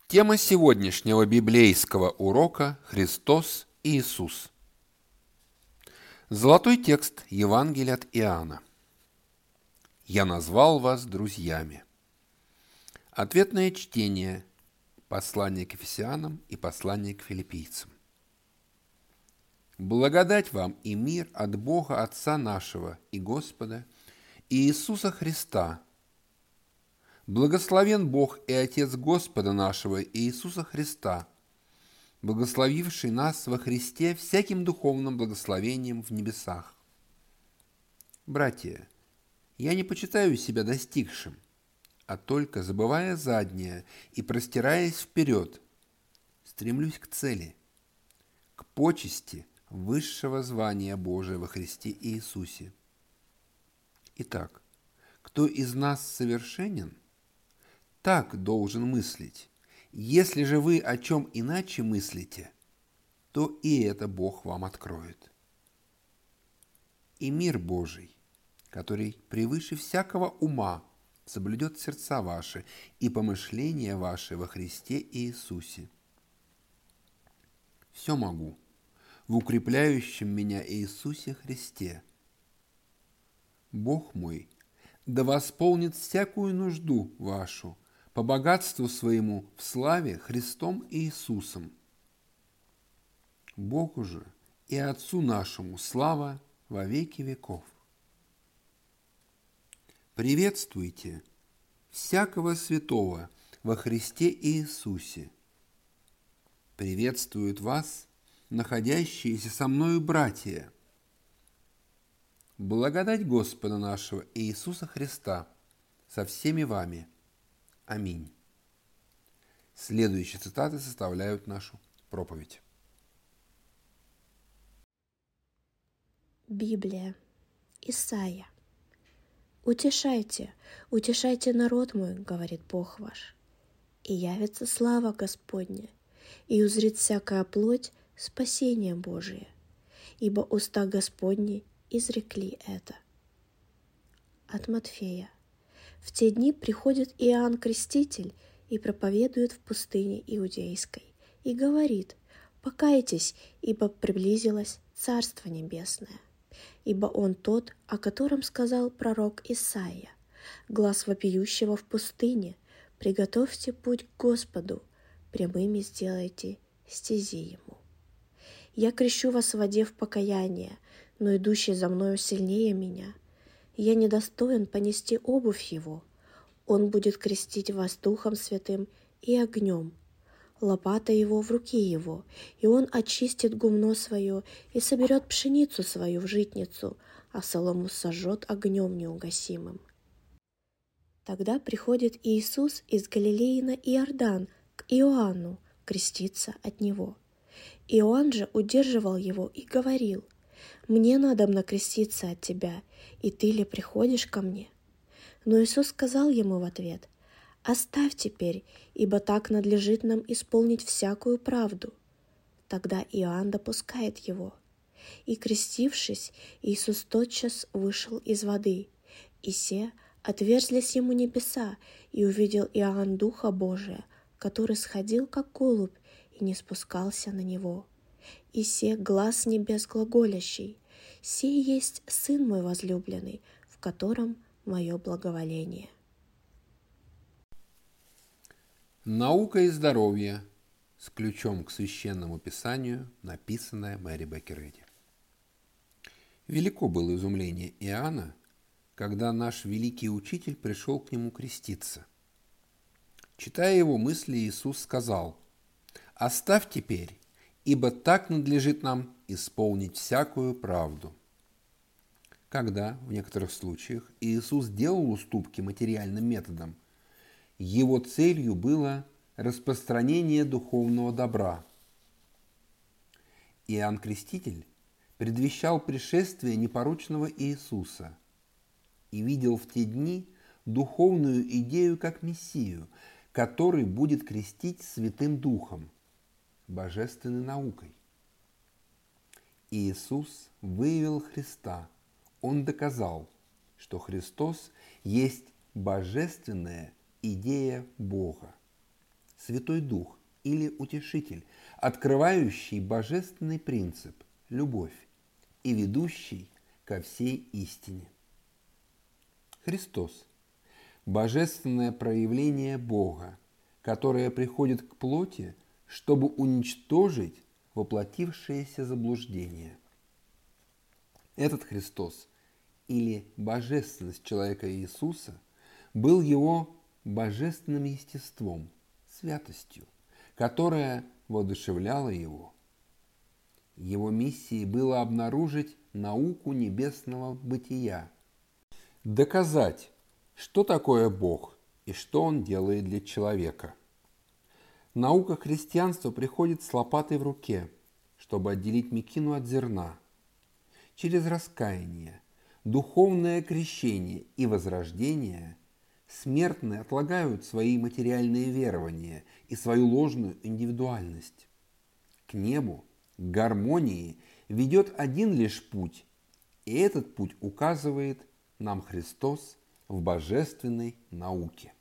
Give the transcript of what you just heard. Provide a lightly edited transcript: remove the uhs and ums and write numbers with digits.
Тема сегодняшнего библейского урока – Христос и Иисус. Золотой текст Евангелия от Иоанна. «Я назвал вас друзьями». Ответное чтение послания к Ефесянам и послания к Филиппийцам. Благодать вам и мир от Бога Отца нашего и Господа и Иисуса Христа. Благословен Бог и Отец Господа нашего Иисуса Христа, благословивший нас во Христе всяким духовным благословением в небесах. Братья, я не почитаю себя достигшим, а только, забывая заднее и простираясь вперед, стремлюсь к цели, к почести высшего звания Божия во Христе Иисусе. Итак, кто из нас совершенен, так должен мыслить. Если же вы о чем иначе мыслите, то и это Бог вам откроет. И мир Божий, который превыше всякого ума, соблюдет сердца ваши и помышления ваши во Христе Иисусе. Все могу в укрепляющем меня Иисусе Христе. Бог мой да восполнит всякую нужду вашу по богатству своему в славе Христом Иисусом. Богу же и Отцу нашему слава во веки веков. Приветствуйте всякого святого во Христе Иисусе. Приветствуют вас находящиеся со мною братья. Благодать Господа нашего Иисуса Христа со всеми вами. Аминь. Следующие цитаты составляют нашу проповедь. Библия. Исайя. «Утешайте, утешайте народ мой, говорит Бог ваш, и явится слава Господня, и узрит всякая плоть спасение Божие, ибо уста Господни изрекли это». От Матфея. В те дни приходит Иоанн Креститель и проповедует в пустыне Иудейской, и говорит: «Покайтесь, ибо приблизилось Царство Небесное». Ибо он тот, о котором сказал пророк Исайя: «Глас вопиющего в пустыне, приготовьте путь к Господу, прямыми сделайте стези ему». Я крещу вас в воде в покаяние, но идущий за мною сильнее меня. Я недостоин понести обувь его. Он будет крестить вас Духом Святым и огнем. Лопата его в руке его, и он очистит гумно свое и соберет пшеницу свою в житницу, а солому сожжет огнем неугасимым. Тогда приходит Иисус из Галилеи на Иордан к Иоанну креститься от него. Иоанн же удерживал его и говорил: «Мне надобно креститься от тебя, и ты ли приходишь ко мне?» Но Иисус сказал ему в ответ: «Оставь теперь, ибо так надлежит нам исполнить всякую правду». Тогда Иоанн допускает его. И, крестившись, Иисус тотчас вышел из воды, и се отверзлись ему небеса, и увидел Иоанн Духа Божия, который сходил, как голубь, и не спускался на него. И се глас небес глаголящий: «Сей есть Сын мой возлюбленный, в котором мое благоволение». «Наука и здоровье» с ключом к священному писанию, написанное Мэри Беккер Эдди. Велико было изумление Иоанна, когда наш великий учитель пришел к нему креститься. Читая его мысли, Иисус сказал: «Оставь теперь, ибо так надлежит нам исполнить всякую правду». Когда, в некоторых случаях, Иисус делал уступки материальным методам, его целью было распространение духовного добра. Иоанн Креститель предвещал пришествие непорочного Иисуса и видел в те дни духовную идею как Мессию, который будет крестить Святым Духом, божественной наукой. Иисус выявил Христа. Он доказал, что Христос есть божественная идея Бога. Святой Дух или Утешитель, открывающий божественный принцип – любовь и ведущий ко всей истине. Христос – божественное проявление Бога, которое приходит к плоти, чтобы уничтожить воплотившееся заблуждение. Этот Христос или божественность человека Иисуса был его божественным естеством, святостью, которая воодушевляла его. Его миссией было обнаружить науку небесного бытия, доказать, что такое Бог и что Он делает для человека. Наука христианства приходит с лопатой в руке, чтобы отделить мекину от зерна. Через раскаяние, духовное крещение и возрождение смертные отлагают свои материальные верования и свою ложную индивидуальность. К небу, к гармонии ведет один лишь путь, и этот путь указывает нам Христос в божественной науке.